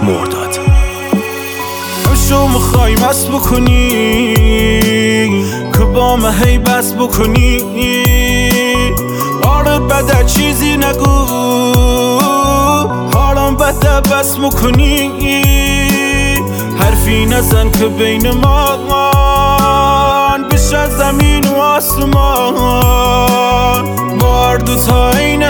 مرداد. شو میخوای مست بکنی که با من هی بس بکنی، آره بده چیزی نگو، حالم بده بس میکنی، حرفی نزن که بین ما بشه زمین و آسمان، بار دوتا این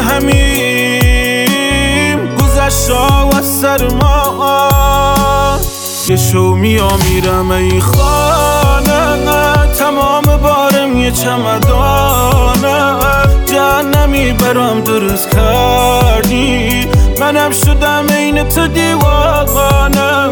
همیم گذشتا و سر ما. یه شو میرم ای خانه، تمام بارم یه چمدانه، جهنمی برام درست کردی، منم شدم عین تو دیوانه.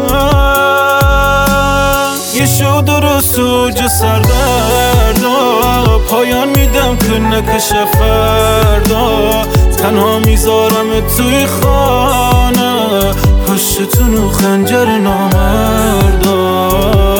یه شو درست و جو سردردا، پایان میدم که نکشه فردا، تنها میذارم توی خانه، پشتتون و خنجر نامردا.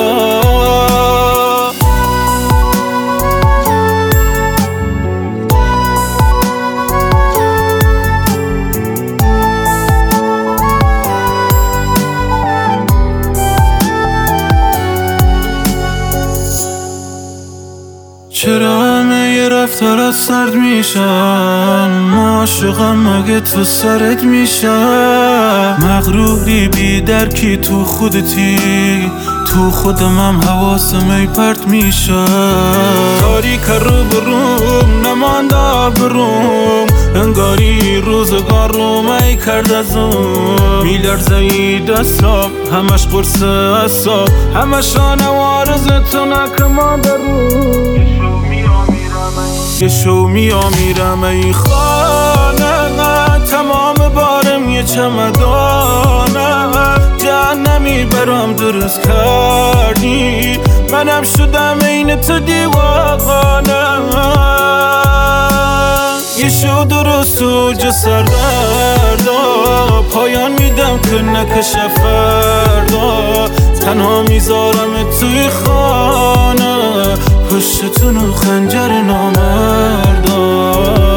چرا همه یه رفتارات سرد میشن، عاشقم مگه تو سرت میشن، مغروری بی درکی تو خودتی، تو خودمم حواسم ای پرت میشه، تاریک رو بروم نمانده بروم، انگاری روزگار رو می کرد از اون، میلرزه ای دستام همش قرص اصاب، همش آنوارز تو نکمان برون. یه شو میرم ای خانه، تمام بارم یه چمدانه، جهنمی برام درست کردی، منم شدم عین تو دیوانه. یه شو درست و جو سردردا، پایان میدم که نکشه فردا، تنها میذارم توی خانه، پشتتون و خنجر نامردا.